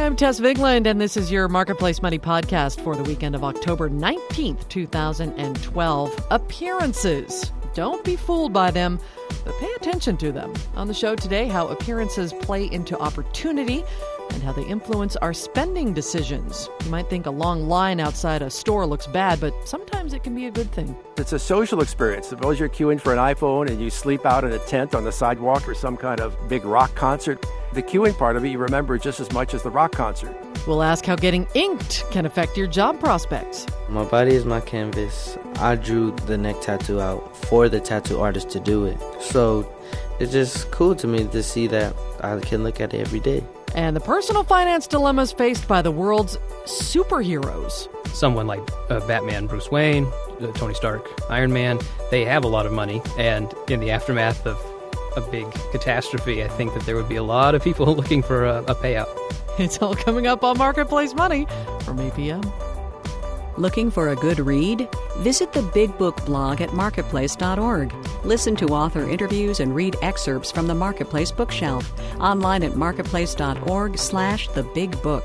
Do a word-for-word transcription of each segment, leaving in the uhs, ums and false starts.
Hi, I'm Tess Vigland, and this is your Marketplace Money podcast for the weekend of October nineteenth, two thousand twelve. Appearances. Don't be fooled by them, but pay attention to them. On the show today, how appearances play into opportunity and how they influence our spending decisions. You might think a long line outside a store looks bad, but sometimes it can be a good thing. It's a social experience. Suppose you're queuing for an iPhone and you sleep out in a tent on the sidewalk or some kind of big rock concert. The queuing part of it you remember just as much as the rock concert. We'll ask how getting inked can affect your job prospects. My body is my canvas. I drew the neck tattoo out for the tattoo artist to do it. So it's just cool to me to see that I can look at it every day. And the personal finance dilemmas faced by the world's superheroes. Someone like uh, Batman, Bruce Wayne, uh, Tony Stark, Iron Man, they have a lot of money. And in the aftermath of a big catastrophe, I think that there would be a lot of people looking for a, a payout. It's all coming up on Marketplace Money from eight p.m. Looking for a good read? Visit the Big Book blog at marketplace dot org. Listen to author interviews and read excerpts from the Marketplace bookshelf. Online at marketplace dot org slash the big book.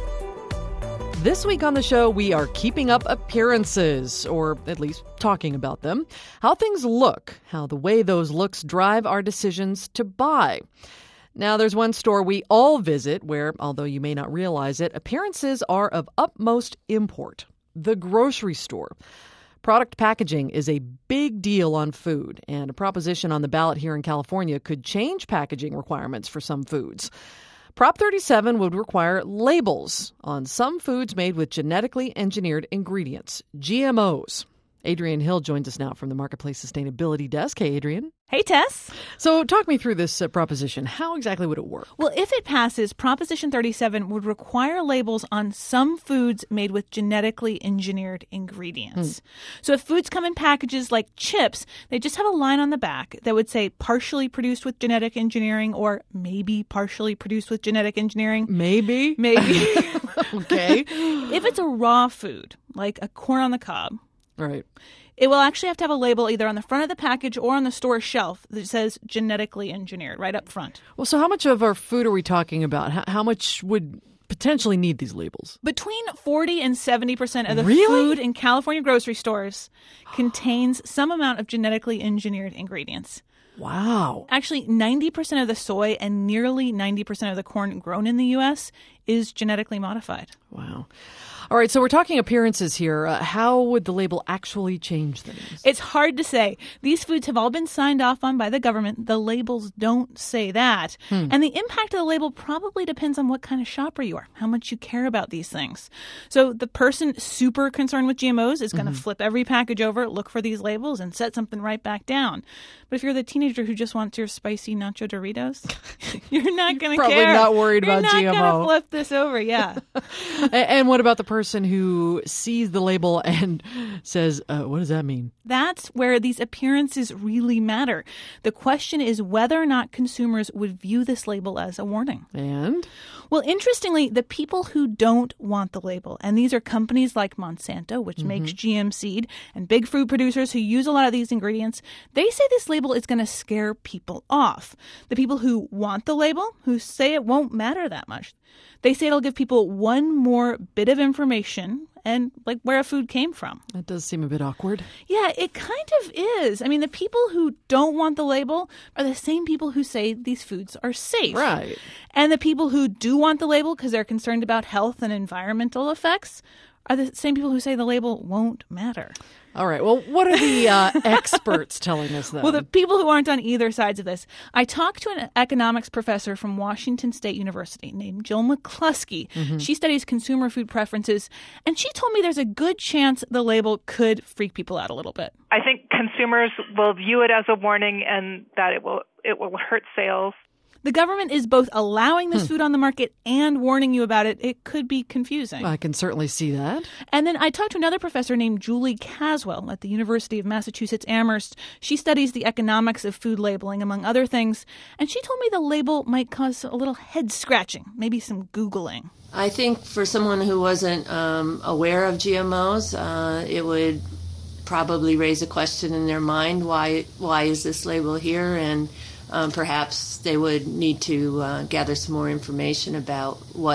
This week on the show, we are keeping up appearances, or at least talking about them. How things look, how the way those looks drive our decisions to buy. Now, there's one store we all visit where, although you may not realize it, appearances are of utmost import. The grocery store. Product packaging is a big deal on food, and a proposition on the ballot here in California could change packaging requirements for some foods. Prop thirty-seven would require labels on some foods made with genetically engineered ingredients, G M Os. Adrienne Hill joins us now from the Marketplace Sustainability Desk. Hey, Adrienne. Hey, Tess. So talk me through this uh, proposition. How exactly would it work? Well, if it passes, Proposition thirty-seven would require labels on some foods made with genetically engineered ingredients. Hmm. So if foods come in packages like chips, they just have a line on the back that would say partially produced with genetic engineering or maybe partially produced with genetic engineering. Maybe? Maybe. Okay. If it's a raw food, like a corn on the cob, right, it will actually have to have a label either on the front of the package or on the store shelf that says genetically engineered right up front. Well, so how much of our food are we talking about? How, how much would potentially need these labels? Between forty and seventy percent of the really? food in California grocery stores contains some amount of genetically engineered ingredients. Wow. Actually, ninety percent of the soy and nearly ninety percent of the corn grown in the U S is genetically modified. Wow. All right, so we're talking appearances here. Uh, how would the label actually change things? It's hard to say. These foods have all been signed off on by the government. The labels don't say that. Hmm. And the impact of the label probably depends on what kind of shopper you are, how much you care about these things. So the person super concerned with G M Os is going to mm-hmm. flip every package over, look for these labels, and set something right back down. But if you're the teenager who just wants your spicy nacho Doritos, you're not going to care. Probably not worried you're about G M O. G M O. You're not going to flip this over, yeah. and, and what about the person who sees the label and says, uh, what does that mean? That's where these appearances really matter. The question is whether or not consumers would view this label as a warning. And? Well, interestingly, the people who don't want the label, and these are companies like Monsanto, which mm-hmm. makes G M seed, and big food producers who use a lot of these ingredients, they say this label is going to scare people off. The people who want the label, who say it won't matter that much, they say it'll give people one more bit of information and like where a food came from. That does seem a bit awkward. Yeah, it kind of is. I mean, the people who don't want the label are the same people who say these foods are safe. Right. And the people who do want the label because they're concerned about health and environmental effects are the same people who say the label won't matter. All right. Well, what are the uh, experts telling us, then? Well, the people who aren't on either sides of this. I talked to an economics professor from Washington State University named Jill McCluskey. Mm-hmm. She studies consumer food preferences, and she told me there's a good chance the label could freak people out a little bit. I think consumers will view it as a warning and that it will it will hurt sales. The government is both allowing this hmm. food on the market and warning you about it. It could be confusing. I can certainly see that. And then I talked to another professor named Julie Caswell at the University of Massachusetts Amherst. She studies the economics of food labeling, among other things. And she told me the label might cause a little head scratching, maybe some Googling. I think for someone who wasn't um, aware of G M Os, uh, it would probably raise a question in their mind, why why is this label here? And Um, perhaps they would need to uh, gather some more information about what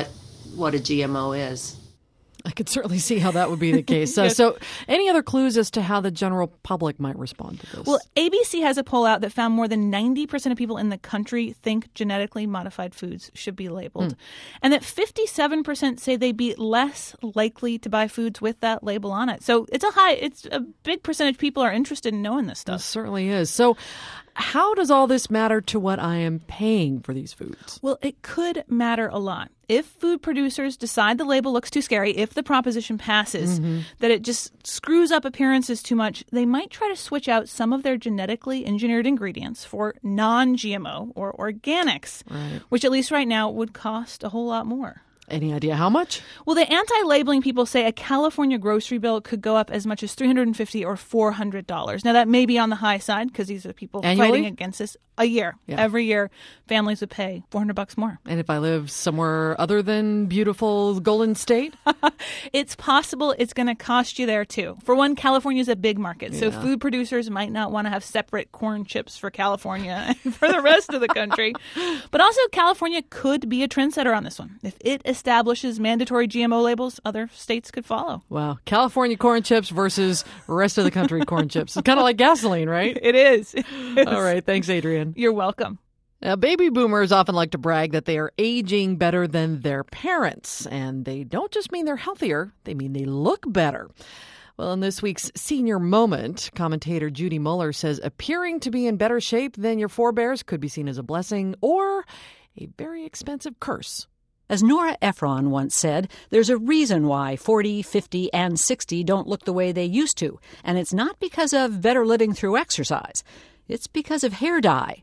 what a G M O is. I could certainly see how that would be the case. Uh, so any other clues as to how the general public might respond to this? Well, A B C has a poll out that found more than ninety percent of people in the country think genetically modified foods should be labeled. Mm. And that fifty-seven percent say they'd be less likely to buy foods with that label on it. So it's a high, it's a big percentage of people are interested in knowing this stuff. It certainly is. So how does all this matter to what I am paying for these foods? Well, it could matter a lot. If food producers decide the label looks too scary, if the proposition passes, mm-hmm. that it just screws up appearances too much, they might try to switch out some of their genetically engineered ingredients for non-G M O or organics, right. which at least right now would cost a whole lot more. Any idea how much? Well, the anti-labeling people say a California grocery bill could go up as much as three hundred fifty dollars or four hundred dollars. Now, that may be on the high side because these are people Annually? fighting against this. A year. Yeah. Every year, families would pay four hundred bucks more. And if I live somewhere other than beautiful Golden State? It's possible it's going to cost you there, too. For one, California is a big market, yeah. so food producers might not want to have separate corn chips for California and for the rest of the country. But also, California could be a trendsetter on this one. If it establishes mandatory G M O labels, other states could follow. Wow. California corn chips versus rest of the country corn chips. It's kind of like gasoline, right? It is. It is. All right. Thanks, Adrienne. You're welcome. Now, baby boomers often like to brag that they are aging better than their parents. And they don't just mean they're healthier, they mean they look better. Well, in this week's Senior Moment, commentator Judy Muller says appearing to be in better shape than your forebears could be seen as a blessing or a very expensive curse. As Nora Ephron once said, there's a reason why forty, fifty, and sixty don't look the way they used to. And it's not because of better living through exercise. It's because of hair dye.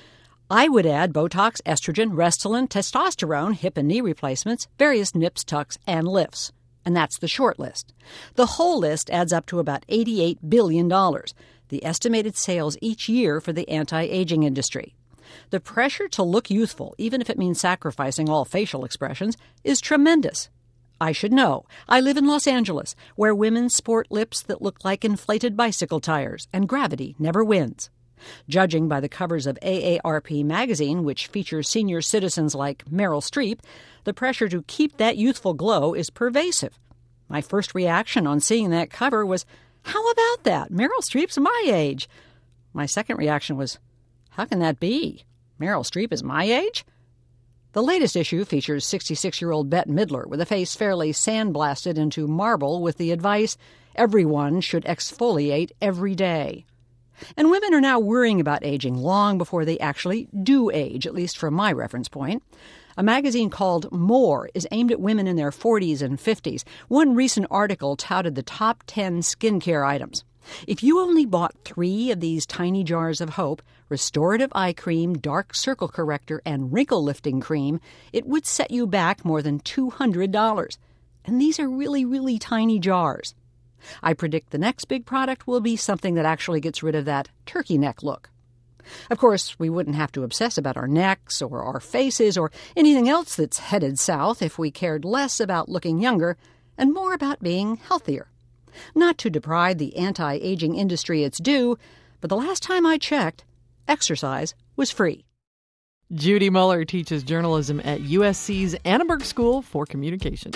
I would add Botox, estrogen, Restylane, testosterone, hip and knee replacements, various nips, tucks, and lifts. And that's the short list. The whole list adds up to about eighty-eight billion dollars, the estimated sales each year for the anti-aging industry. The pressure to look youthful, even if it means sacrificing all facial expressions, is tremendous. I should know. I live in Los Angeles, where women sport lips that look like inflated bicycle tires, and gravity never wins. Judging by the covers of A A R P magazine, which features senior citizens like Meryl Streep, the pressure to keep that youthful glow is pervasive. My first reaction on seeing that cover was, how about that? Meryl Streep's my age. My second reaction was, how can that be? Meryl Streep is my age? The latest issue features sixty-six-year-old Bette Midler with a face fairly sandblasted into marble with the advice, everyone should exfoliate every day. And women are now worrying about aging long before they actually do age, at least from my reference point. A magazine called More is aimed at women in their forties and fifties. One recent article touted the top ten skincare items. If you only bought three of these tiny jars of hope, restorative eye cream, dark circle corrector, and wrinkle lifting cream, it would set you back more than two hundred dollars. And these are really, really tiny jars. I predict the next big product will be something that actually gets rid of that turkey neck look. Of course, we wouldn't have to obsess about our necks or our faces or anything else that's headed south if we cared less about looking younger and more about being healthier. Not to deprive the anti-aging industry its due, but the last time I checked, exercise was free. Judy Muller teaches journalism at U S C's Annenberg School for Communication.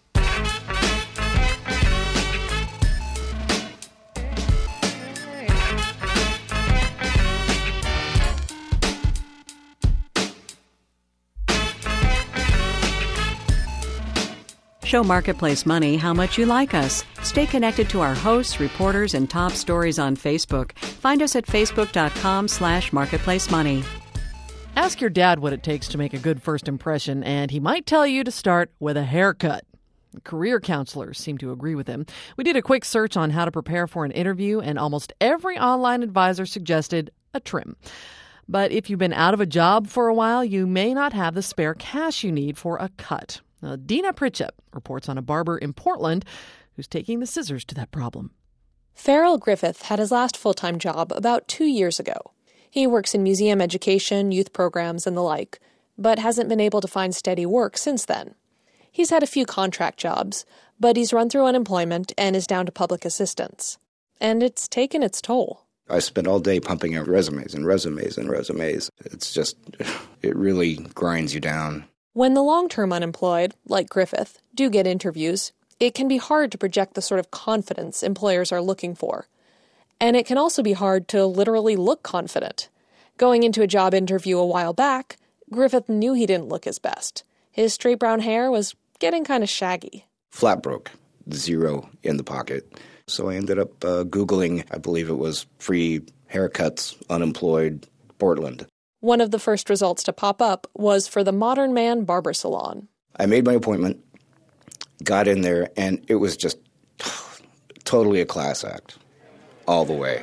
Show Marketplace Money how much you like us. Stay connected to our hosts, reporters, and top stories on Facebook. Find us at facebook.com slash marketplacemoney. Ask your dad what it takes to make a good first impression, and he might tell you to start with a haircut. Career counselors seem to agree with him. We did a quick search on how to prepare for an interview, and almost every online advisor suggested a trim. But if you've been out of a job for a while, you may not have the spare cash you need for a cut. Now, Dina Pritchett reports on a barber in Portland who's taking the scissors to that problem. Farrell Griffith had his last full-time job about two years ago. He works in museum education, youth programs, and the like, but hasn't been able to find steady work since then. He's had a few contract jobs, but he's run through unemployment and is down to public assistance. And it's taken its toll. I spend all day pumping out resumes and resumes and resumes. It's just, it really grinds you down. When the long-term unemployed, like Griffith, do get interviews, it can be hard to project the sort of confidence employers are looking for. And it can also be hard to literally look confident. Going into a job interview a while back, Griffith knew he didn't look his best. His straight brown hair was getting kind of shaggy. Flat broke, zero in the pocket. So I ended up uh, Googling, I believe it was free haircuts, unemployed, Portland. One of the first results to pop up was for the Modern Man Barber Salon. I made my appointment, got in there, and it was just totally a class act, all the way.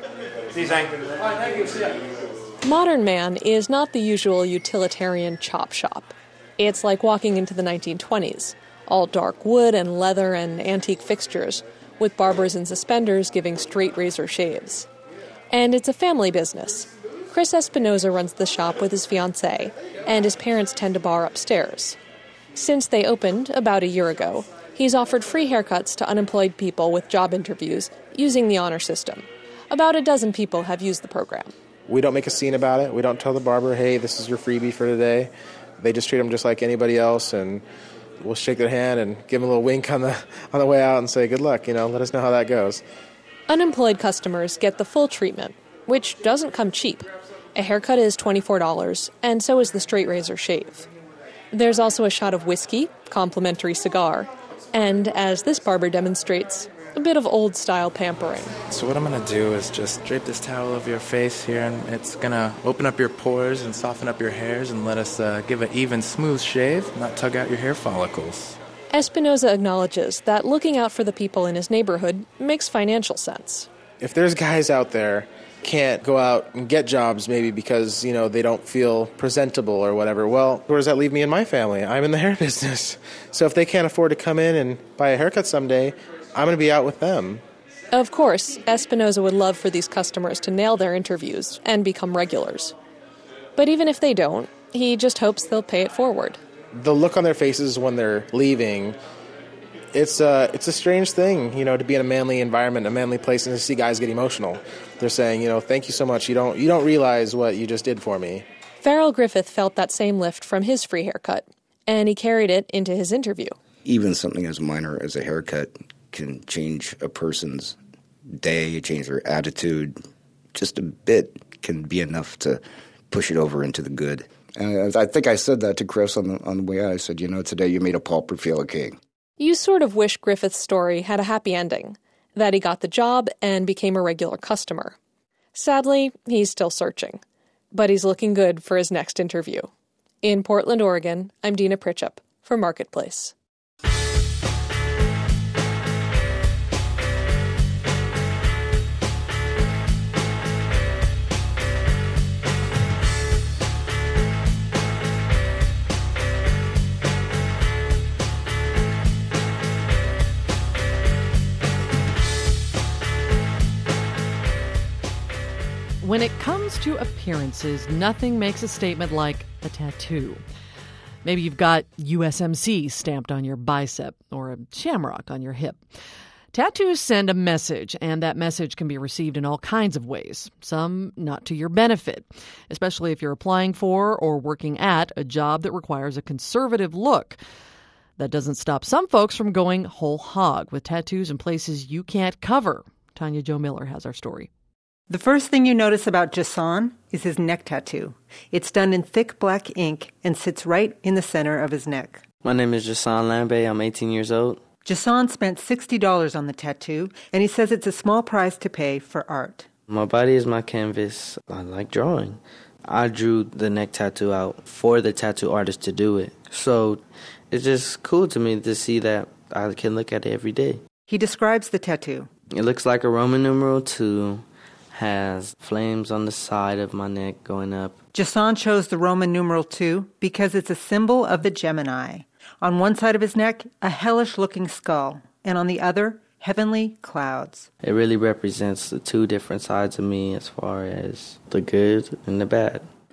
Modern Man is not the usual utilitarian chop shop. It's like walking into the nineteen twenties, all dark wood and leather and antique fixtures, with barbers in suspenders giving straight razor shaves. And it's a family business. Chris Espinoza runs the shop with his fiancée, and his parents tend to bar upstairs. Since they opened about a year ago, he's offered free haircuts to unemployed people with job interviews using the honor system. About a dozen people have used the program. We don't make a scene about it. We don't tell the barber, hey, this is your freebie for today. They just treat them just like anybody else, and we'll shake their hand and give them a little wink on the on the way out and say, good luck, you know, let us know how that goes. Unemployed customers get the full treatment, which doesn't come cheap. A haircut is twenty-four dollars, and so is the straight razor shave. There's also a shot of whiskey, complimentary cigar, and, as this barber demonstrates, a bit of old-style pampering. So what I'm going to do is just drape this towel over your face here, and it's going to open up your pores and soften up your hairs and let us uh, give an even, smooth shave, not tug out your hair follicles. Espinoza acknowledges that looking out for the people in his neighborhood makes financial sense. If there's guys out there can't go out and get jobs maybe because, you know, they don't feel presentable or whatever, well, where does that leave me and my family? I'm in the hair business. So if they can't afford to come in and buy a haircut someday, I'm going to be out with them. Of course, Espinoza would love for these customers to nail their interviews and become regulars. But even if they don't, he just hopes they'll pay it forward. The look on their faces when they're leaving, it's a, it's a strange thing, you know, to be in a manly environment, a manly place, and to see guys get emotional. They're saying, you know, thank you so much. You don't, you don't realize what you just did for me. Farrell Griffith felt that same lift from his free haircut, and he carried it into his interview. Even something as minor as a haircut can change a person's day, change their attitude. Just a bit can be enough to push it over into the good. And I think I said that to Chris on the, on the way out. I said, you know, today you made a pauper feel a king. You sort of wish Griffith's story had a happy ending, that he got the job and became a regular customer. Sadly, he's still searching, but he's looking good for his next interview. In Portland, Oregon, I'm Dina Pritchett for Marketplace. When it comes to appearances, nothing makes a statement like a tattoo. Maybe you've got U S M C stamped on your bicep or a shamrock on your hip. Tattoos send a message, and that message can be received in all kinds of ways, some not to your benefit, especially if you're applying for or working at a job that requires a conservative look. That doesn't stop some folks from going whole hog with tattoos in places you can't cover. Tanya Jo Miller has our story. The first thing you notice about Jason is his neck tattoo. It's done in thick black ink and sits right in the center of his neck. My name is Jason Lambe. I'm eighteen years old. Jason spent sixty dollars on the tattoo, and he says it's a small price to pay for art. My body is my canvas. I like drawing. I drew the neck tattoo out for the tattoo artist to do it. So it's just cool to me to see that I can look at it every day. He describes the tattoo. It looks like a Roman numeral two. Has flames on the side of my neck going up. Jason chose the Roman numeral two because it's a symbol of the Gemini. On one side of his neck, a hellish-looking skull, and on the other, heavenly clouds. It really represents the two different sides of me as far as the good and the bad.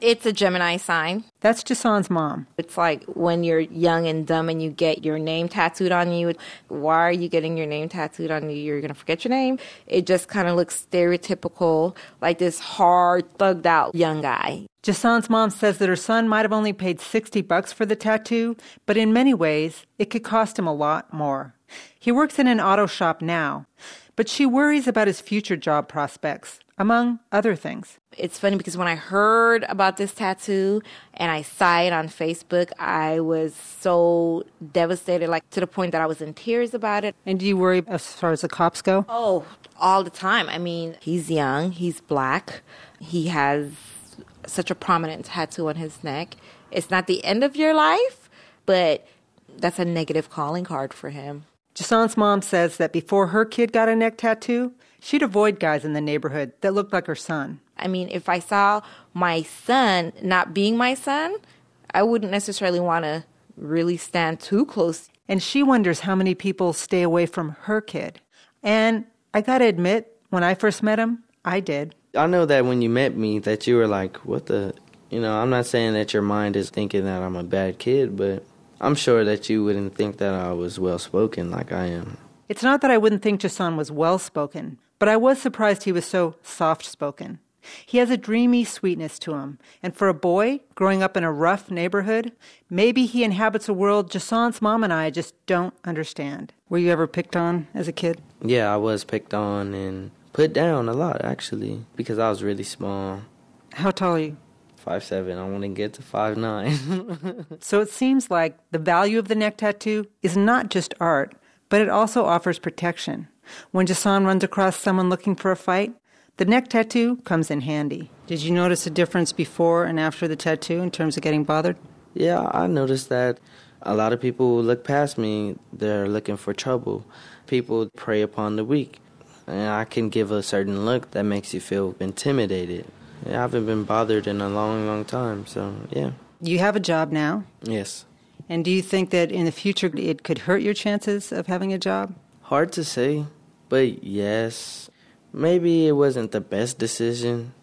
It's a Gemini sign. That's Jason's mom. It's like when you're young and dumb and you get your name tattooed on you. Why are you getting your name tattooed on you? You're going to forget your name? It just kind of looks stereotypical, like this hard, thugged out young guy. Jason's mom says that her son might have only paid sixty bucks for the tattoo, but in many ways, it could cost him a lot more. He works in an auto shop now, but she worries about his future job prospects, among other things. It's funny because when I heard about this tattoo and I saw it on Facebook, I was so devastated, like to the point that I was in tears about it. And do you worry as far as the cops go? Oh, all the time. I mean, he's young, he's black, he has such a prominent tattoo on his neck. It's not the end of your life, but that's a negative calling card for him. Jason's mom says that before her kid got a neck tattoo, she'd avoid guys in the neighborhood that looked like her son. I mean, if I saw my son not being my son, I wouldn't necessarily want to really stand too close. And she wonders how many people stay away from her kid. And I gotta admit, when I first met him, I did. I know that when you met me that you were like, what the... You know, I'm not saying that your mind is thinking that I'm a bad kid, but I'm sure that you wouldn't think that I was well-spoken like I am. It's not that I wouldn't think Jason was well-spoken, but I was surprised he was so soft-spoken. He has a dreamy sweetness to him, and for a boy growing up in a rough neighborhood, maybe he inhabits a world Jason's mom and I just don't understand. Were you ever picked on as a kid? Yeah, I was picked on and put down a lot, actually, because I was really small. How tall are you? five seven. I want to get to five nine. So it seems like the value of the neck tattoo is not just art, but it also offers protection. When Jason runs across someone looking for a fight, the neck tattoo comes in handy. Did you notice a difference before and after the tattoo in terms of getting bothered? Yeah, I noticed that a lot of people look past me. They're looking for trouble. People prey upon the weak. And I can give a certain look that makes you feel intimidated. I haven't been bothered in a long, long time, so yeah. You have a job now? Yes. And do you think that in the future it could hurt your chances of having a job? Hard to say, but yes. Maybe it wasn't the best decision,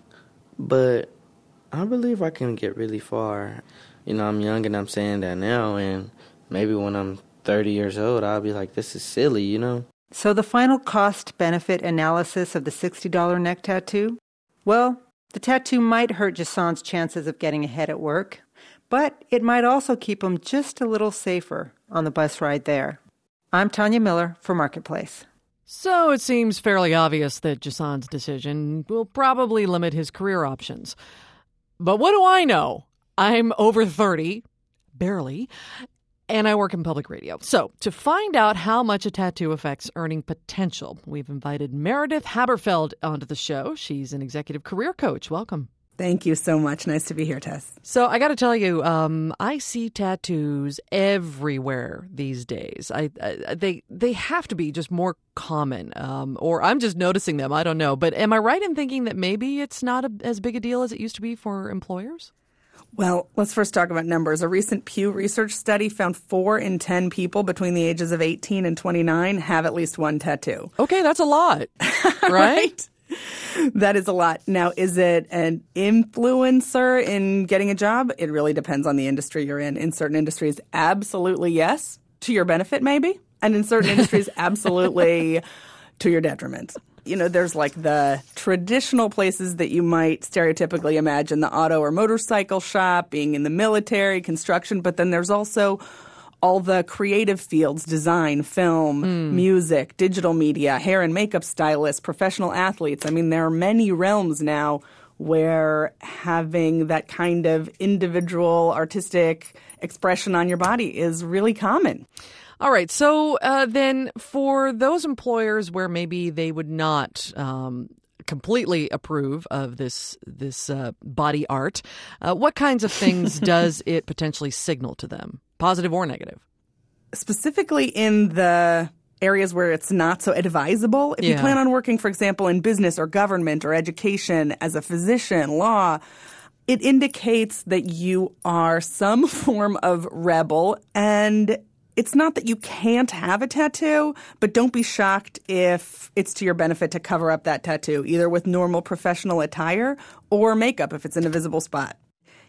but I believe I can get really far. You know, I'm young and I'm saying that now, and maybe when I'm thirty years old, I'll be like, this is silly, you know? So the final cost-benefit analysis of the sixty dollars neck tattoo? Well, the tattoo might hurt Jason's chances of getting ahead at work, but it might also keep him just a little safer on the bus ride there. I'm Tanya Miller for Marketplace. So it seems fairly obvious that Jason's decision will probably limit his career options. But what do I know? I'm over thirty, barely, and I work in public radio. So to find out how much a tattoo affects earning potential, we've invited Meredith Haberfeld onto the show. She's an executive career coach. Welcome. Thank you so much. Nice to be here, Tess. So I got to tell you, um, I see tattoos everywhere these days. I, I they they have to be just more common, um, or I'm just noticing them. I don't know. But am I right in thinking that maybe it's not a, as big a deal as it used to be for employers? Well, let's first talk about numbers. A recent Pew Research study found four in ten people between the ages of eighteen and twenty-nine have at least one tattoo. Okay, that's a lot, right? Right? That is a lot. Now, is it an influencer in getting a job? It really depends on the industry you're in. In certain industries, absolutely yes, to your benefit maybe. And in certain industries, absolutely to your detriment. You know, there's like the traditional places that you might stereotypically imagine, the auto or motorcycle shop, being in the military, construction, but then there's also all the creative fields, design, film, mm. music, digital media, hair and makeup stylists, professional athletes. I mean, there are many realms now where having that kind of individual artistic expression on your body is really common. All right. So uh, then for those employers where maybe they would not um, completely approve of this this uh, body art, uh, what kinds of things does it potentially signal to them, positive or negative? Specifically in the areas where it's not so advisable, if yeah. you plan on working, for example, in business or government or education as a physician, law, it indicates that you are some form of rebel. And it's not that you can't have a tattoo, but don't be shocked if it's to your benefit to cover up that tattoo, either with normal professional attire or makeup if it's in a visible spot.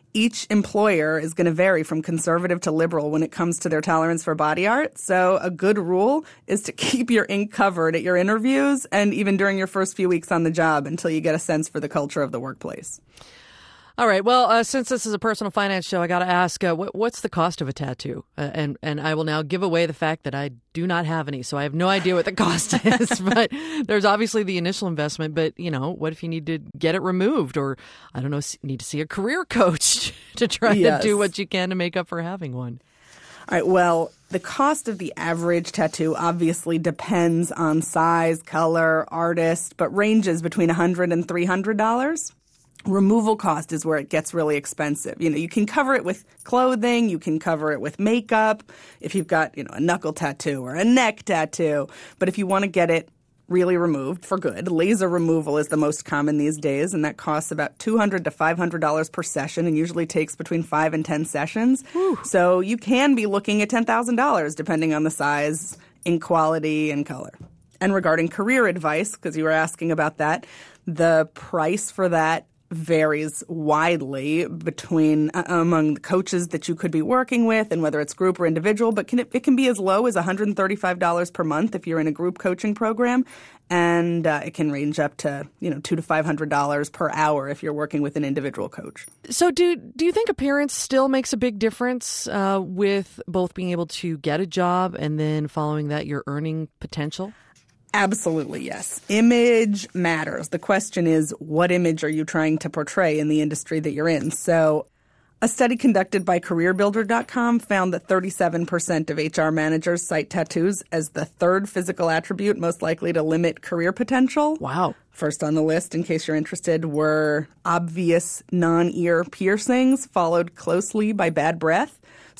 each employer is going to vary from conservative to liberal when it comes to their tolerance for body art. So a good rule is to keep your ink covered at your interviews and even during your first few weeks on the job until you get a sense for the culture of the workplace. All right. Well, uh, since this is a personal finance show, I got to ask, uh, what, what's the cost of a tattoo? Uh, and and I will now give away the fact that I do not have any, so I have no idea what the cost is. But there's obviously the initial investment. But, you know, what if you need to get it removed or, I don't know, need to see a career coach to try Yes. to do what you can to make up for having one? All right, well, the cost of the average tattoo obviously depends on size, color, artist, but ranges between one hundred dollars and three hundred dollars. Removal cost is where it gets really expensive. You know, you can cover it with clothing, you can cover it with makeup, if you've got, you know, a knuckle tattoo or a neck tattoo. But if you want to get it really removed for good, laser removal is the most common these days, and that costs about two hundred dollars to five hundred dollars per session and usually takes between five and ten sessions. Whew. So you can be looking at ten thousand dollars depending on the size, ink quality, and color. And regarding career advice, because you were asking about that, the price for that varies widely between uh, among the coaches that you could be working with and whether it's group or individual, but can it, it can be as low as one hundred thirty-five dollars per month if you're in a group coaching program, and uh, it can range up to, you know, two to five hundred dollars per hour if you're working with an individual coach. So do do you think appearance still makes a big difference uh, with both being able to get a job and then following that your earning potential? Absolutely, yes. Image matters. The question is, what image are you trying to portray in the industry that you're in? So a study conducted by career builder dot com found that thirty-seven percent of H R managers cite tattoos as the third physical attribute most likely to limit career potential. Wow. First on the list, in case you're interested, were obvious non-ear piercings, followed closely by bad breath.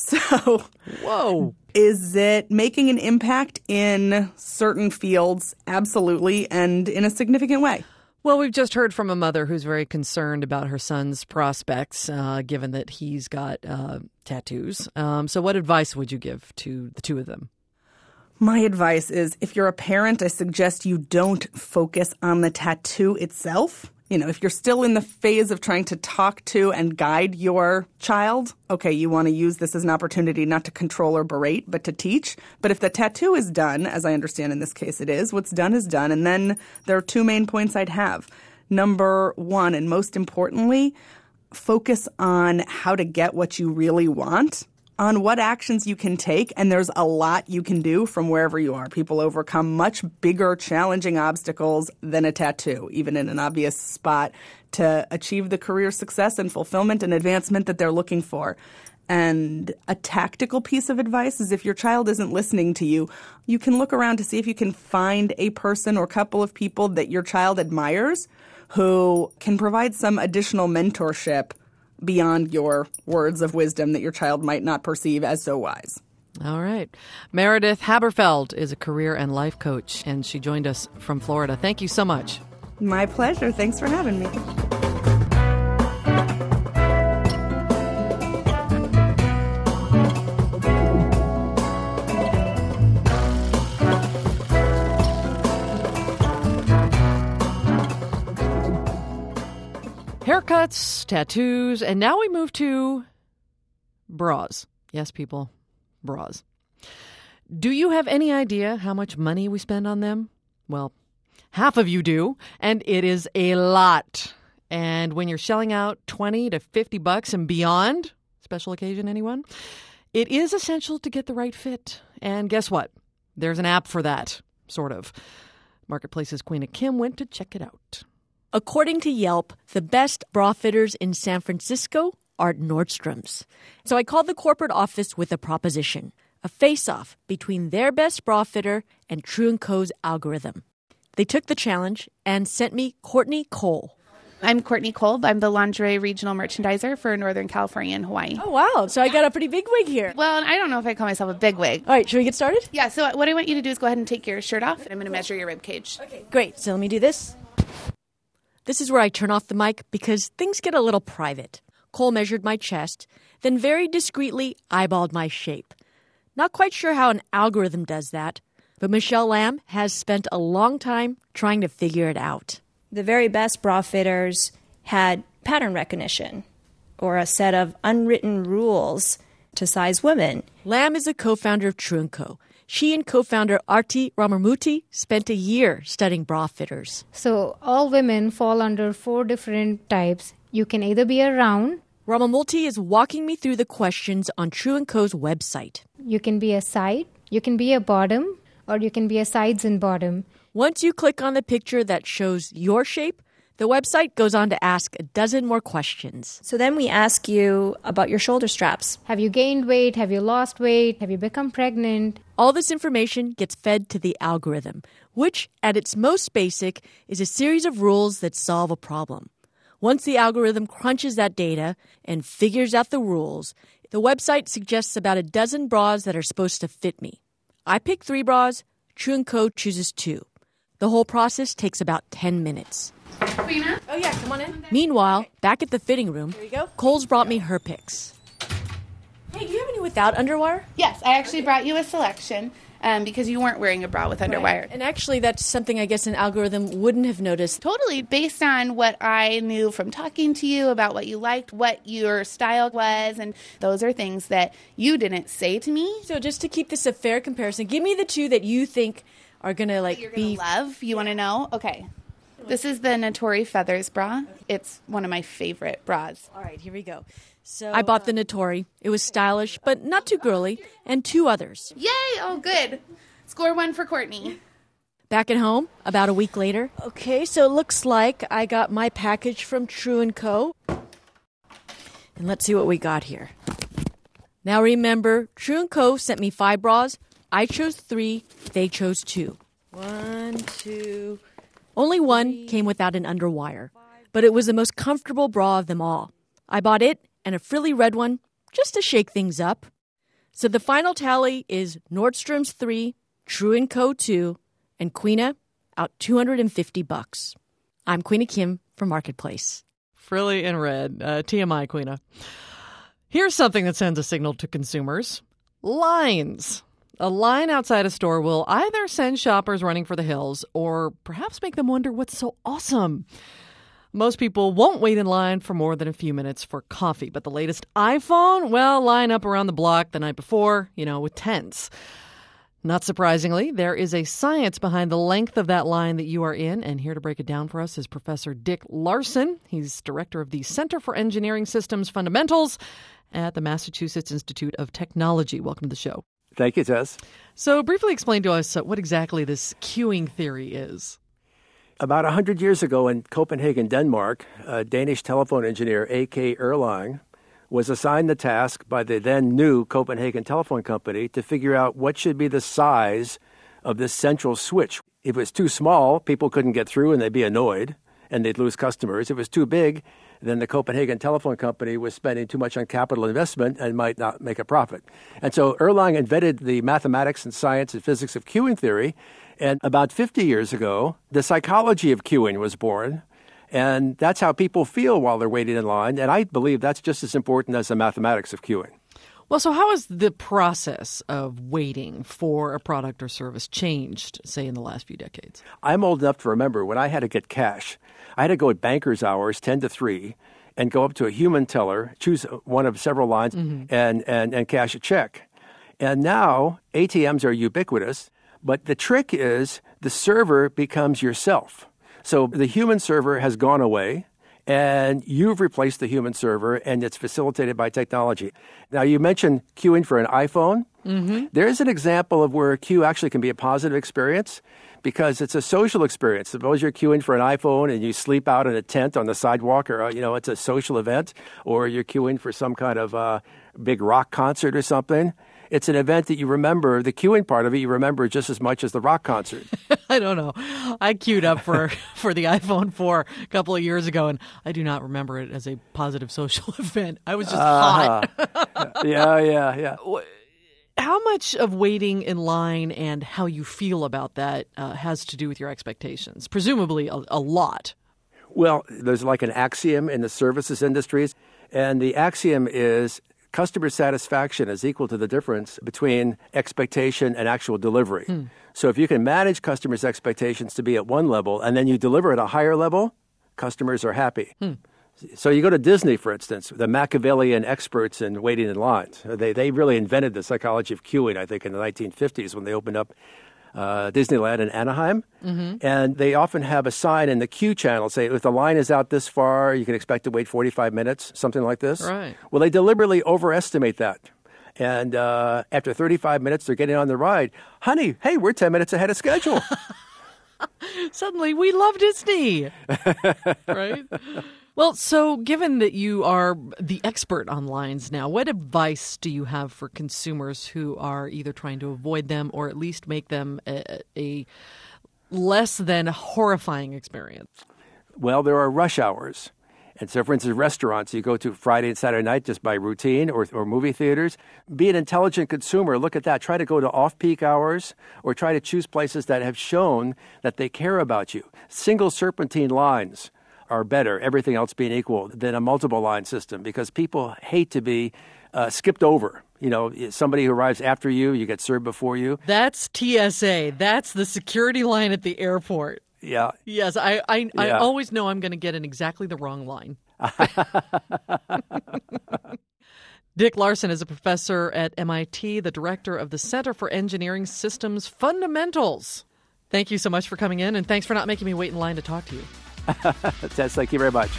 So, whoa. Is it making an impact in certain fields? Absolutely, and in a significant way. Well, we've just heard from a mother who's very concerned about her son's prospects, uh, given that he's got uh, tattoos. Um, so what advice would you give to the two of them? My advice is, if you're a parent, I suggest you don't focus on the tattoo itself. You know, if you're still in the phase of trying to talk to and guide your child, okay, you want to use this as an opportunity not to control or berate, but to teach. But if the tattoo is done, as I understand in this case it is, what's done is done. And then there are two main points I'd have. Number one, and most importantly, focus on how to get what you really want, on what actions you can take, and there's a lot you can do from wherever you are. People overcome much bigger, challenging obstacles than a tattoo, even in an obvious spot, to achieve the career success and fulfillment and advancement that they're looking for. And a tactical piece of advice is if your child isn't listening to you, you can look around to see if you can find a person or couple of people that your child admires who can provide some additional mentorship beyond your words of wisdom that your child might not perceive as so wise. All right. Meredith Haberfeld is a career and life coach, and she joined us from Florida. Thank you so much. My pleasure. Thanks for having me. Haircuts, tattoos, and now we move to bras. Yes, people, bras. Do you have any idea how much money we spend on them? Well, half of you do, and it is a lot. And when you're shelling out twenty to fifty bucks and beyond, special occasion, anyone? It is essential to get the right fit. And guess what? There's an app for that, sort of. Marketplace's Queena Kim went to check it out. According to Yelp, the best bra fitters in San Francisco are Nordstrom's. So I called the corporate office with a proposition, a face-off between their best bra fitter and True and Co.'s algorithm. They took the challenge and sent me Courtney Cole. I'm Courtney Kolb. I'm the lingerie regional merchandiser for Northern California and Hawaii. Oh, wow. So I got a pretty big wig here. Well, I don't know if I call myself a big wig. All right, should we get started? Yeah, so what I want you to do is go ahead and take your shirt off. I'm going to measure your rib cage. Okay, great. So let me do this. This is where I turn off the mic because things get a little private. Cole measured my chest, then very discreetly eyeballed my shape. Not quite sure how an algorithm does that, but Michelle Lamb has spent a long time trying to figure it out. The very best bra fitters had pattern recognition, or a set of unwritten rules to size women. Lam is a co-founder of True and Co. She and co-founder Arti Ramamurthy spent a year studying bra fitters. So all women fall under four different types. You can either be a round. Ramamurthy is walking me through the questions on True and Co.'s website. You can be a side, you can be a bottom, or you can be a sides and bottom. Once you click on the picture that shows your shape, the website goes on to ask a dozen more questions. So then we ask you about your shoulder straps. Have you gained weight? Have you lost weight? Have you become pregnant? All this information gets fed to the algorithm, which, at its most basic, is a series of rules that solve a problem. Once the algorithm crunches that data and figures out the rules, the website suggests about a dozen bras that are supposed to fit me. I pick three bras, True and Co. chooses two. The whole process takes about ten minutes. Queena? Oh, yeah, come on in. Meanwhile, back at the fitting room, Here you go. Cole's brought me her picks. Hey, do you have any without underwire? Yes, I actually brought you a selection um, because you weren't wearing a bra with underwire. Right. And actually, that's something I guess an algorithm wouldn't have noticed. Totally, based on what I knew from talking to you about what you liked, what your style was, and those are things that you didn't say to me. So just to keep this a fair comparison, give me the two that you think are going to like You're be... gonna love? You want to know? Okay. This is the Natori Feathers bra. It's one of my favorite bras. All right, here we go. So I bought the Natori. It was stylish, but not too girly, and two others. Yay! Oh, good. Score one for Courtney. Back at home, about a week later. Okay, so it looks like I got my package from True and Co. And let's see what we got here. Now remember, True and Co. sent me five bras. I chose three. They chose two. One, two... Only one came without an underwire, but it was the most comfortable bra of them all. I bought it and a frilly red one just to shake things up. So the final tally is Nordstrom's three, True and Co. two, and Queena out two hundred fifty bucks. I'm Queena Kim from Marketplace. Frilly and red. Uh, T M I, Queena. Here's something that sends a signal to consumers. Lines. A line outside a store will either send shoppers running for the hills or perhaps make them wonder what's so awesome. Most people won't wait in line for more than a few minutes for coffee, but the latest iPhone, well, line up around the block the night before, you know, with tents. Not surprisingly, there is a science behind the length of that line that you are in, and here to break it down for us is Professor Dick Larson. He's director of the Center for Engineering Systems Fundamentals at the Massachusetts Institute of Technology. Welcome to the show. Thank you, Tess. So briefly explain to us uh, what exactly this queuing theory is. About one hundred years ago in Copenhagen, Denmark, a Danish telephone engineer, A K Erlang, was assigned the task by the then new Copenhagen Telephone Company to figure out what should be the size of this central switch. If it was too small, people couldn't get through and they'd be annoyed and they'd lose customers. If it was too big, then the Copenhagen Telephone Company was spending too much on capital investment and might not make a profit. And so Erlang invented the mathematics and science and physics of queuing theory. And about fifty years ago, the psychology of queuing was born. And that's how people feel while they're waiting in line. And I believe that's just as important as the mathematics of queuing. Well, so how has the process of waiting for a product or service changed, say, in the last few decades? I'm old enough to remember when I had to get cash. I had to go at banker's hours, ten to three, and go up to a human teller, choose one of several lines, mm-hmm. and, and, and cash a check. And now A T Ms are ubiquitous, but the trick is the server becomes yourself. So the human server has gone away, and you've replaced the human server, and it's facilitated by technology. Now, you mentioned queuing for an iPhone. Mm-hmm. There's an example of where a queue actually can be a positive experience because it's a social experience. Suppose you're queuing for an iPhone and you sleep out in a tent on the sidewalk, or, you know, it's a social event, or you're queuing for some kind of uh, big rock concert or something. It's an event that you remember, the queuing part of it, you remember just as much as the rock concert. I don't know. I queued up for, for the iPhone four a couple of years ago, and I do not remember it as a positive social event. I was just uh-huh. hot. yeah, yeah, yeah. How much of waiting in line and how you feel about that uh, has to do with your expectations? Presumably a, a lot. Well, there's like an axiom in the services industries, and the axiom is customer satisfaction is equal to the difference between expectation and actual delivery. Hmm. So if you can manage customers' expectations to be at one level and then you deliver at a higher level, customers are happy. Hmm. So you go to Disney, for instance, the Machiavellian experts in waiting in lines. They they really invented the psychology of queuing, I think, in the nineteen fifties when they opened up uh, Disneyland in Anaheim. Mm-hmm. And they often have a sign in the queue channel, say, if the line is out this far, you can expect to wait forty-five minutes, something like this. Right. Well, they deliberately overestimate that. And uh, after thirty-five minutes, they're getting on the ride. Honey, hey, we're ten minutes ahead of schedule. Suddenly, we love Disney. Right? Well, so given that you are the expert on lines now, what advice do you have for consumers who are either trying to avoid them or at least make them a, a less than horrifying experience? Well, there are rush hours. And so, for instance, restaurants you go to Friday and Saturday night just by routine, or, or movie theaters. Be an intelligent consumer. Look at that. Try to go to off-peak hours or try to choose places that have shown that they care about you. Single serpentine lines are better, everything else being equal, than a multiple line system because people hate to be uh, skipped over. You know, somebody who arrives after you, you get served before you. That's T S A. That's the security line at the airport. Yeah. Yes, I I, yeah. I always know I'm going to get in exactly the wrong line. Dick Larson is a professor at M I T, the director of the Center for Engineering Systems Fundamentals. Thank you so much for coming in, and thanks for not making me wait in line to talk to you. Tess, thank you very much.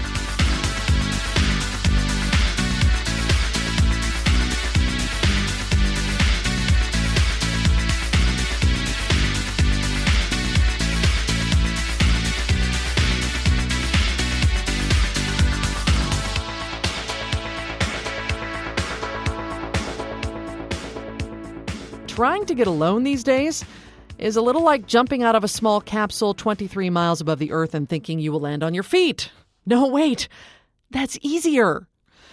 Trying to get a loan these days is a little like jumping out of a small capsule twenty-three miles above the earth and thinking you will land on your feet. No, wait, that's easier.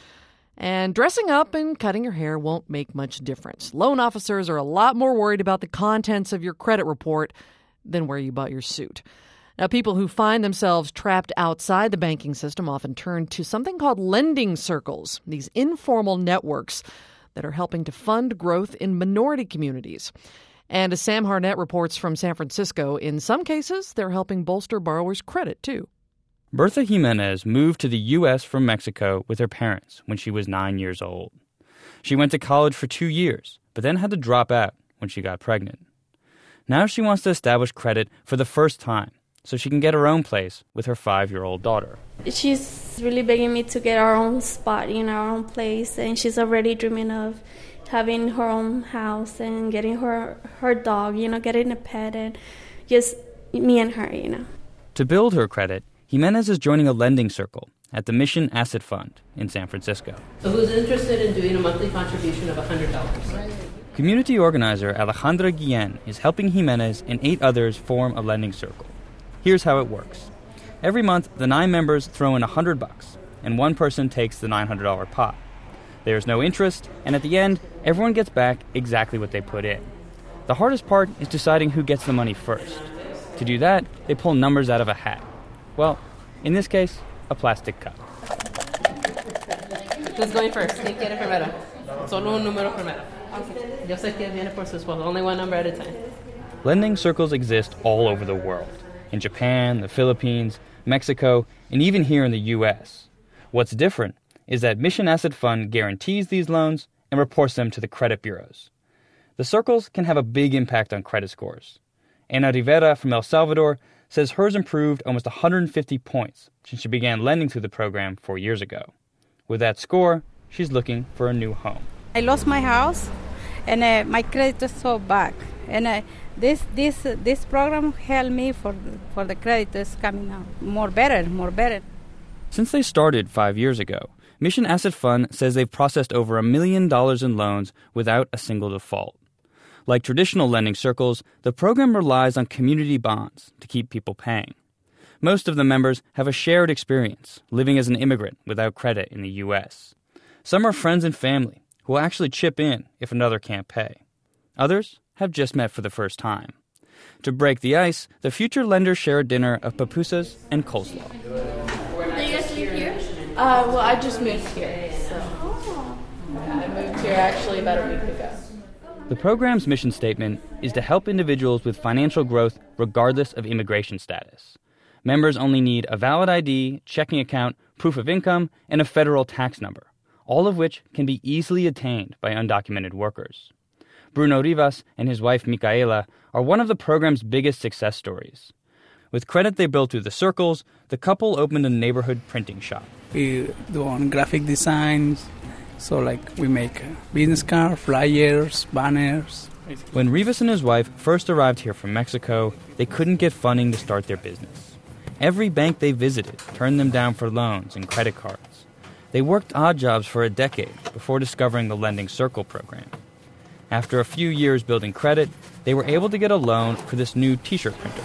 And dressing up and cutting your hair won't make much difference. Loan officers are a lot more worried about the contents of your credit report than where you bought your suit. Now, people who find themselves trapped outside the banking system often turn to something called lending circles, these informal networks that are helping to fund growth in minority communities. And as Sam Harnett reports from San Francisco, in some cases, they're helping bolster borrowers' credit, too. Bertha Jimenez moved to the U S from Mexico with her parents when she was nine years old. She went to college for two years, but then had to drop out when she got pregnant. Now she wants to establish credit for the first time so she can get her own place with her five-year-old daughter. She's really begging me to get our own spot, you know, our own place, and she's already dreaming of having her own house and getting her her dog, you know, getting a pet, and just me and her, you know. To build her credit, Jimenez is joining a lending circle at the Mission Asset Fund in San Francisco. So who's interested in doing a monthly contribution of one hundred dollars? Community organizer Alejandra Guillen is helping Jimenez and eight others form a lending circle. Here's how it works. Every month, the nine members throw in one hundred bucks, and one person takes the nine hundred dollars pot. There's no interest, and at the end, everyone gets back exactly what they put in. The hardest part is deciding who gets the money first. To do that, they pull numbers out of a hat. Well, in this case, a plastic cup. Who's going first? ¿Quién quiere primero? Solo un número primero. Yo sé que viene por su esposo. Only one number at a time. Lending circles exist all over the world. In Japan, the Philippines, Mexico, and even here in the U S. What's different is that Mission Asset Fund guarantees these loans and reports them to the credit bureaus. The circles can have a big impact on credit scores. Ana Rivera from El Salvador says hers improved almost one hundred fifty points since she began lending through the program four years ago. With that score, she's looking for a new home. I lost my house, and uh, my credit is so bad. And uh, this this uh, this program helped me for for the credit is coming out more better, more better. Since they started five years ago, Mission Asset Fund says they've processed over a million dollars in loans without a single default. Like traditional lending circles, the program relies on community bonds to keep people paying. Most of the members have a shared experience living as an immigrant without credit in the U S. Some are friends and family who will actually chip in if another can't pay. Others have just met for the first time. To break the ice, the future lenders share a dinner of pupusas and coleslaw. Do you guys live here? Uh, well, I just moved here, so yeah, I moved here actually about a week ago. The program's mission statement is to help individuals with financial growth regardless of immigration status. Members only need a valid I D, checking account, proof of income, and a federal tax number, all of which can be easily attained by undocumented workers. Bruno Rivas and his wife Micaela are one of the program's biggest success stories. With credit they built through the circles, the couple opened a neighborhood printing shop. We do on graphic designs, so like we make business cards, flyers, banners. When Rivas and his wife first arrived here from Mexico, they couldn't get funding to start their business. Every bank they visited turned them down for loans and credit cards. They worked odd jobs for a decade before discovering the Lending Circle program. After a few years building credit, they were able to get a loan for this new t-shirt printer.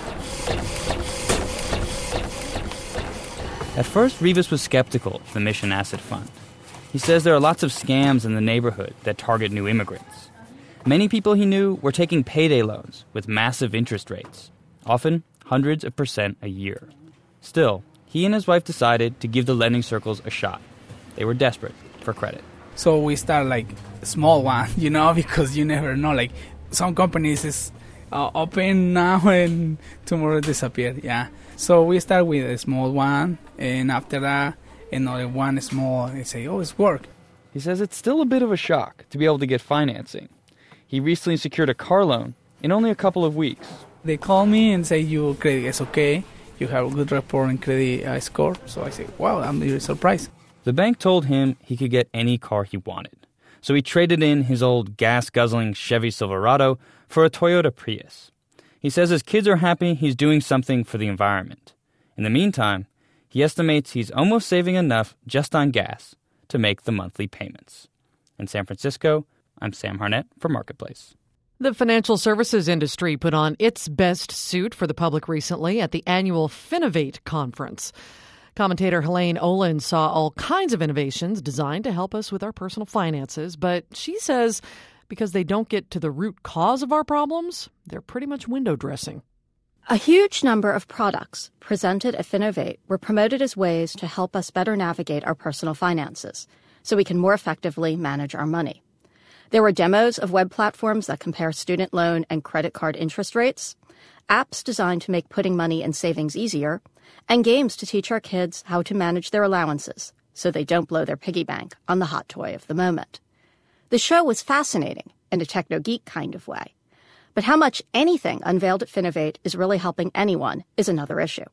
At first, Rivas was skeptical of the Mission Asset Fund. He says there are lots of scams in the neighborhood that target new immigrants. Many people he knew were taking payday loans with massive interest rates, often hundreds of percent a year. Still, he and his wife decided to give the lending circles a shot. They were desperate for credit. So we start like a small one, you know, because you never know. Like some companies is uh, open now and tomorrow disappear. Yeah. So we start with a small one, and after that, another one small. And say, oh, it's work. He says it's still a bit of a shock to be able to get financing. He recently secured a car loan in only a couple of weeks. They call me and say, your credit is okay. You have a good report and credit uh, score. So I say, wow, I'm really surprised. The bank told him he could get any car he wanted. So he traded in his old gas-guzzling Chevy Silverado for a Toyota Prius. He says his kids are happy he's doing something for the environment. In the meantime, he estimates he's almost saving enough just on gas to make the monthly payments. In San Francisco, I'm Sam Harnett for Marketplace. The financial services industry put on its best suit for the public recently at the annual Finovate conference. Commentator Helene Olin saw all kinds of innovations designed to help us with our personal finances, but she says because they don't get to the root cause of our problems, they're pretty much window dressing. A huge number of products presented at Finovate were promoted as ways to help us better navigate our personal finances so we can more effectively manage our money. There were demos of web platforms that compare student loan and credit card interest rates, apps designed to make putting money in savings easier, and games to teach our kids how to manage their allowances so they don't blow their piggy bank on the hot toy of the moment. The show was fascinating in a techno-geek kind of way. But how much anything unveiled at Finovate is really helping anyone is another issue.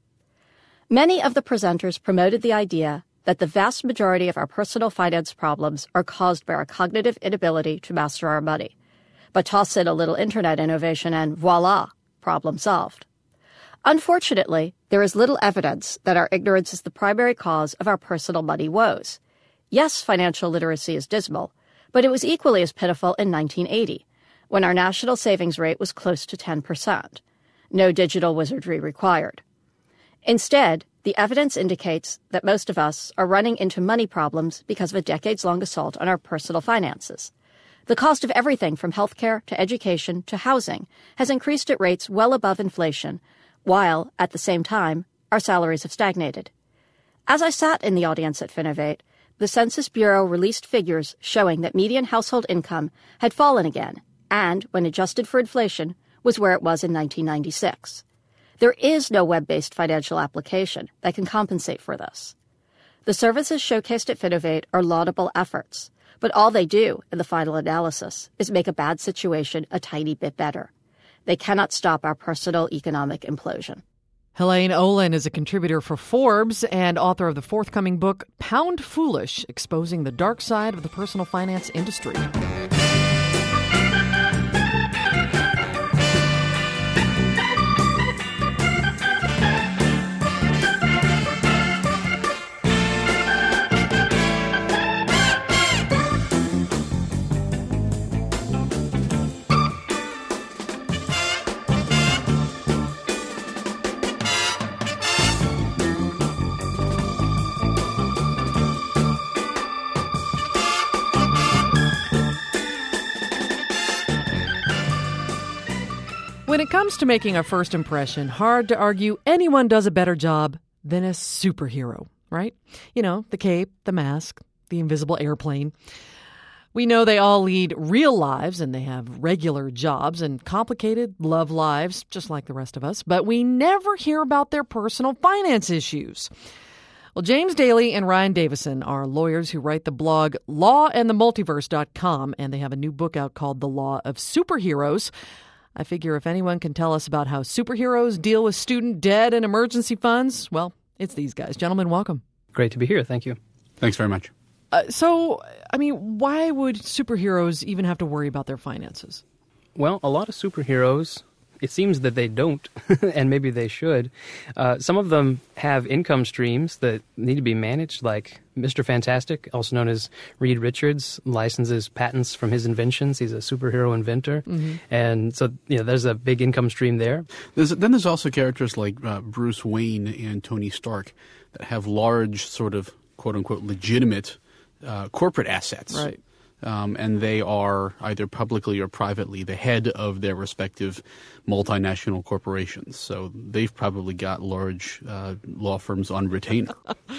Many of the presenters promoted the idea that the vast majority of our personal finance problems are caused by our cognitive inability to master our money. But toss in a little internet innovation and voila, problem solved. Unfortunately, there is little evidence that our ignorance is the primary cause of our personal money woes. Yes, financial literacy is dismal, but it was equally as pitiful in nineteen eighty, when our national savings rate was close to ten percent. No digital wizardry required. Instead, the evidence indicates that most of us are running into money problems because of a decades-long assault on our personal finances. The cost of everything from healthcare to education to housing has increased at rates well above inflation, while, at the same time, our salaries have stagnated. As I sat in the audience at Finovate, the Census Bureau released figures showing that median household income had fallen again and, when adjusted for inflation, was where it was in nineteen ninety-six. There is no web-based financial application that can compensate for this. The services showcased at Finovate are laudable efforts, but all they do, in the final analysis, is make a bad situation a tiny bit better. They cannot stop our personal economic implosion. Helene Olin is a contributor for Forbes and author of the forthcoming book, Pound Foolish, Exposing the Dark Side of the Personal Finance Industry. When it comes to making a first impression, hard to argue anyone does a better job than a superhero, right? You know, the cape, the mask, the invisible airplane. We know they all lead real lives and they have regular jobs and complicated love lives, just like the rest of us, but we never hear about their personal finance issues. Well, James Daly and Ryan Davison are lawyers who write the blog law and the multiverse dot com, and they have a new book out called The Law of Superheroes. I figure if anyone can tell us about how superheroes deal with student debt and emergency funds, well, it's these guys. Gentlemen, welcome. Great to be here. Thank you. Thanks very much. Uh, so, I mean, why would superheroes even have to worry about their finances? Well, a lot of superheroes, it seems that they don't, and maybe they should. Uh, some of them have income streams that need to be managed, like Mister Fantastic, also known as Reed Richards, licenses patents from his inventions. He's a superhero inventor. Mm-hmm. And so, you know, there's a big income stream there. There's, then there's also characters like uh, Bruce Wayne and Tony Stark that have large sort of quote-unquote legitimate uh, corporate assets. Right. Um, and they are either publicly or privately the head of their respective multinational corporations. So they've probably got large uh, law firms on retainer.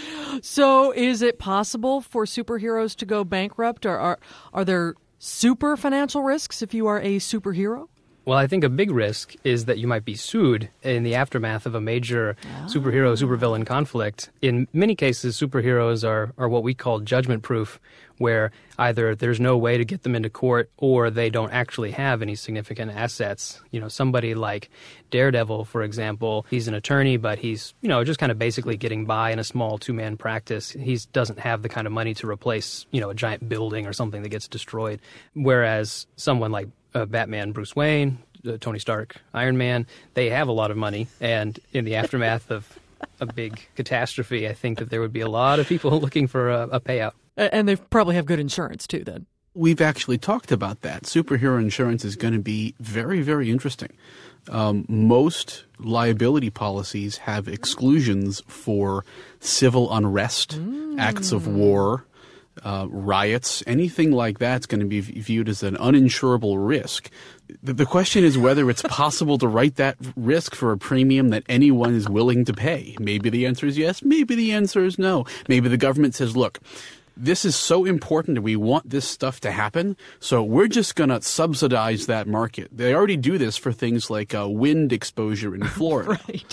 So is it possible for superheroes to go bankrupt? Or are, are there super financial risks if you are a superhero? Well, I think a big risk is that you might be sued in the aftermath of a major oh. superhero, supervillain conflict. In many cases, superheroes are, are what we call judgment-proof, where either there's no way to get them into court or they don't actually have any significant assets. You know, somebody like Daredevil, for example, he's an attorney, but he's, you know, just kind of basically getting by in a small two-man practice. He doesn't have the kind of money to replace, you know, a giant building or something that gets destroyed. Whereas someone like Uh, Batman, Bruce Wayne, uh, Tony Stark, Iron Man, they have a lot of money. And in the aftermath of a big catastrophe, I think that there would be a lot of people looking for a, a payout. And they probably have good insurance, too, then. We've actually talked about that. Superhero insurance is going to be very, very interesting. Um, most liability policies have exclusions for civil unrest, mm. acts of war, Uh, riots, anything like that's going to be viewed as an uninsurable risk. The, the question is whether it's possible to write that risk for a premium that anyone is willing to pay. Maybe the answer is yes. Maybe the answer is no. Maybe the government says, look, this is so important and we want this stuff to happen, so we're just going to subsidize that market. They already do this for things like uh, wind exposure in Florida. Right.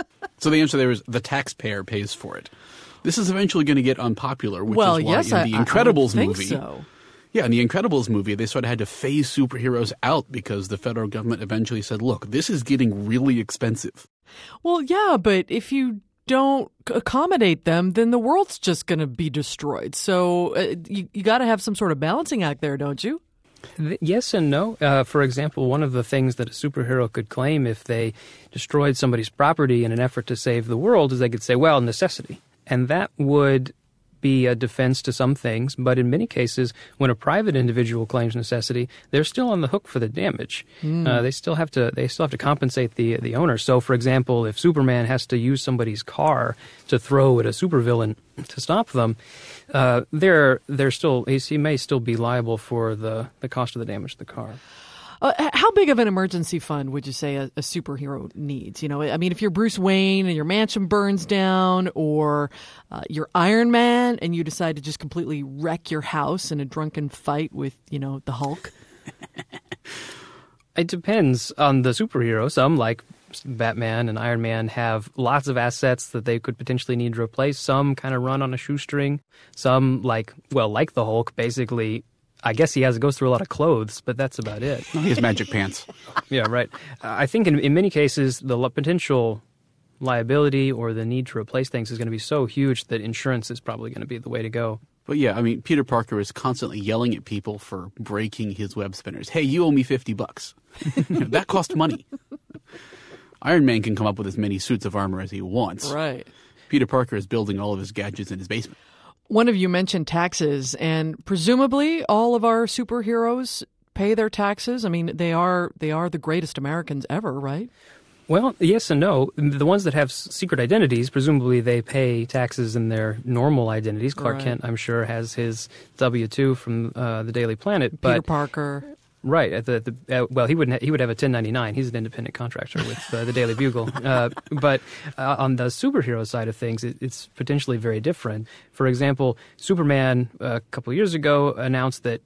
So the answer there is the taxpayer pays for it. This is eventually going to get unpopular, which well, is why yes, in the Incredibles I, I movie, so. yeah, in the Incredibles movie, they sort of had to phase superheroes out because the federal government eventually said, "Look, this is getting really expensive." Well, yeah, but if you don't accommodate them, then the world's just going to be destroyed. So uh, you you got to have some sort of balancing act there, don't you? Yes and no. Uh, for example, one of the things that a superhero could claim if they destroyed somebody's property in an effort to save the world is they could say, well, necessity. And that would be a defense to some things, but in many cases, when a private individual claims necessity, they're still on the hook for the damage. Mm. Uh, they still have to they still have to compensate the the owner. So, for example, if Superman has to use somebody's car to throw at a supervillain to stop them, uh, they're they're still he may still be liable for the, the cost of the damage to the car. Uh, how big of an emergency fund would you say a, a superhero needs? You know, I mean, if you're Bruce Wayne and your mansion burns down, or uh, you're Iron Man and you decide to just completely wreck your house in a drunken fight with, you know, the Hulk? It depends on the superhero. Some, like Batman and Iron Man, have lots of assets that they could potentially need to replace. Some kind of run on a shoestring. Some, like, well, like the Hulk, basically, I guess he has goes through a lot of clothes, but that's about it. He has magic pants. Yeah, right. Uh, I think in, in many cases, the l- potential liability or the need to replace things is going to be so huge that insurance is probably going to be the way to go. But yeah, I mean, Peter Parker is constantly yelling at people for breaking his web spinners. Hey, you owe me fifty bucks. That cost money. Iron Man can come up with as many suits of armor as he wants. Right. Peter Parker is building all of his gadgets in his basement. One of you mentioned taxes, and presumably all of our superheroes pay their taxes. I mean, they are they are the greatest Americans ever, right? Well, yes and no. The ones that have secret identities, presumably they pay taxes in their normal identities. Clark Right. Kent, I'm sure, has his W two from uh, the Daily Planet. Peter But Parker. Right. At the, the, uh, well, he wouldn't. Ha- he would have a ten ninety-nine. He's an independent contractor with uh, the Daily Bugle. Uh, but uh, on the superhero side of things, it, it's potentially very different. For example, Superman uh, a couple years ago announced that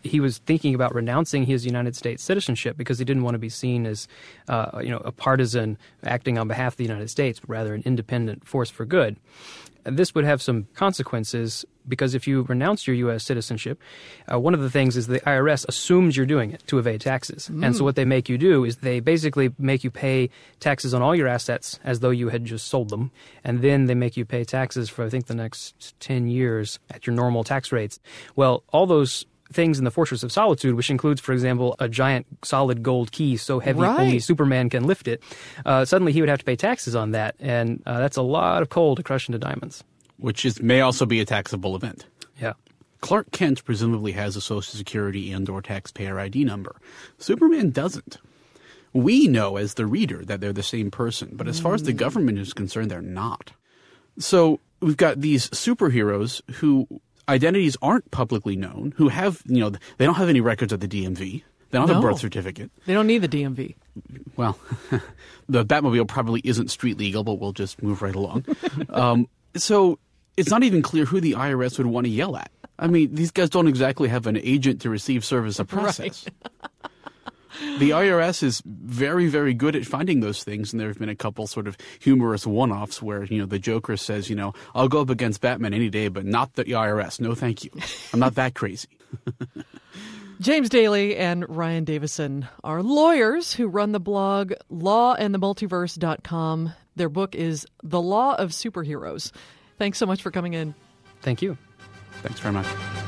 he was thinking about renouncing his United States citizenship because he didn't want to be seen as, uh, you know, a partisan acting on behalf of the United States, but rather an independent force for good. And this would have some consequences because if you renounce your U S citizenship, uh, one of the things is the I R S assumes you're doing it to evade taxes. Mm. And so what they make you do is they basically make you pay taxes on all your assets as though you had just sold them. And then they make you pay taxes for, I think, the next ten years at your normal tax rates. Well, all those things in the Fortress of Solitude, which includes, for example, a giant solid gold key so heavy right. only Superman can lift it, uh, suddenly he would have to pay taxes on that. And uh, that's a lot of coal to crush into diamonds. Which is may also be a taxable event. Yeah. Clark Kent presumably has a Social Security and or taxpayer I D number. Superman doesn't. We know as the reader that they're the same person, but as far as the government is concerned, they're not. So we've got these superheroes who identities aren't publicly known, who have, you know, they don't have any records of the D M V. They don't no. have a birth certificate. They don't need the D M V. Well, the Batmobile probably isn't street legal, but we'll just move right along. um, so it's not even clear who the I R S would want to yell at. I mean, these guys don't exactly have an agent to receive service of process. Right. The I R S is very, very good at finding those things, and there have been a couple sort of humorous one-offs where, you know, the Joker says, you know, I'll go up against Batman any day, but not the I R S. No, thank you. I'm not that crazy. James Daly and Ryan Davison are lawyers who run the blog law and the multiverse dot com. Their book is The Law of Superheroes. Thanks so much for coming in. Thank you. Thanks very much.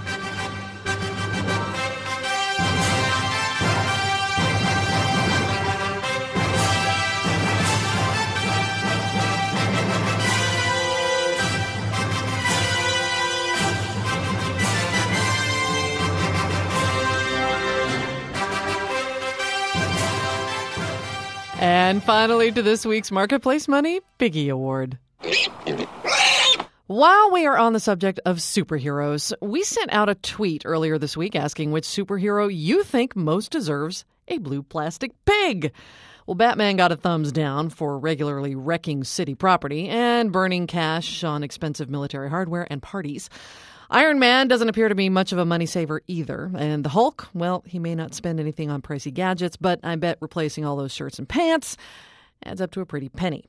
And finally, to this week's Marketplace Money Biggie Award. While we are on the subject of superheroes, we sent out a tweet earlier this week asking which superhero you think most deserves a blue plastic pig. Well, Batman got a thumbs down for regularly wrecking city property and burning cash on expensive military hardware and parties. Iron Man doesn't appear to be much of a money saver either. And the Hulk, well, he may not spend anything on pricey gadgets, but I bet replacing all those shirts and pants adds up to a pretty penny.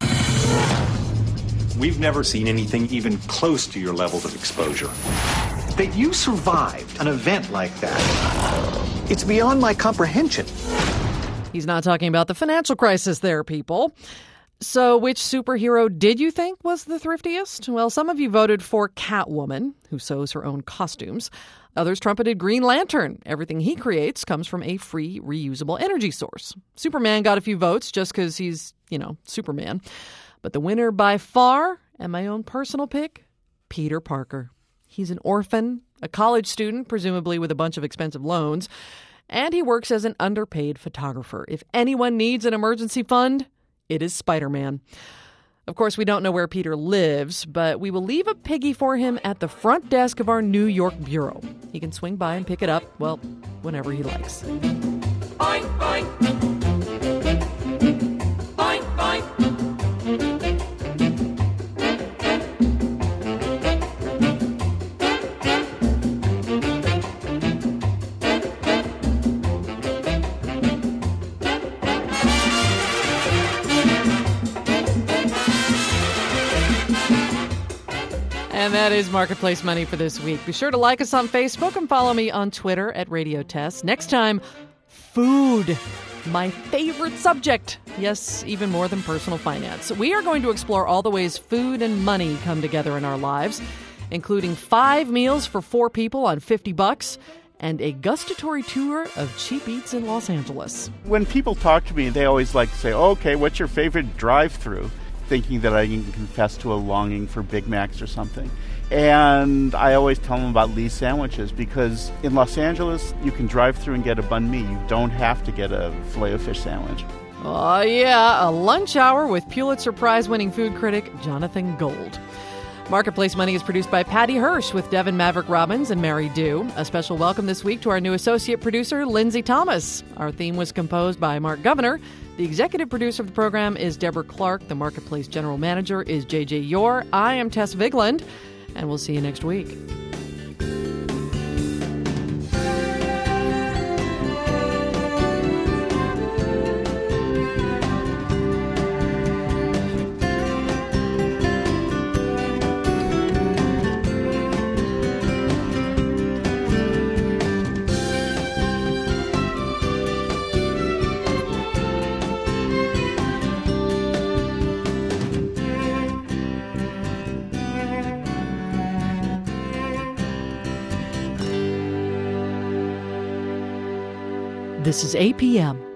We've never seen anything even close to your levels of exposure. That you survived an event like that, it's beyond my comprehension. He's not talking about the financial crisis there, people. So which superhero did you think was the thriftiest? Well, some of you voted for Catwoman, who sews her own costumes. Others trumpeted Green Lantern. Everything he creates comes from a free, reusable energy source. Superman got a few votes just because he's, you know, Superman. But the winner by far, and my own personal pick, Peter Parker. He's an orphan, a college student, presumably with a bunch of expensive loans, and he works as an underpaid photographer. If anyone needs an emergency fund, it is Spider-Man. Of course, we don't know where Peter lives, but we will leave a piggy for him at the front desk of our New York bureau. He can swing by and pick it up, well, whenever he likes. Boing, boing. Boing, boing. And that is Marketplace Money for this week. Be sure to like us on Facebook and follow me on Twitter at Radio Tess. Next time, food. My favorite subject. Yes, even more than personal finance. We are going to explore all the ways food and money come together in our lives, including five meals for four people on fifty bucks and a gustatory tour of cheap eats in Los Angeles. When people talk to me, they always like to say, oh, okay, what's your favorite drive-through? Thinking that I can confess to a longing for Big Macs or something. And I always tell them about Lee's sandwiches, because in Los Angeles, you can drive through and get a banh mi. You don't have to get a Filet-O-Fish sandwich. Oh, yeah, a lunch hour with Pulitzer Prize-winning food critic Jonathan Gold. Marketplace Money is produced by Patty Hirsch with Devin Maverick Robbins and Mary Dew. A special welcome this week to our new associate producer, Lindsay Thomas. Our theme was composed by Mark Governor. The executive producer of the program is Deborah Clark. The Marketplace general manager is J J Yore. I am Tess Vigland, and we'll see you next week. This is A P M.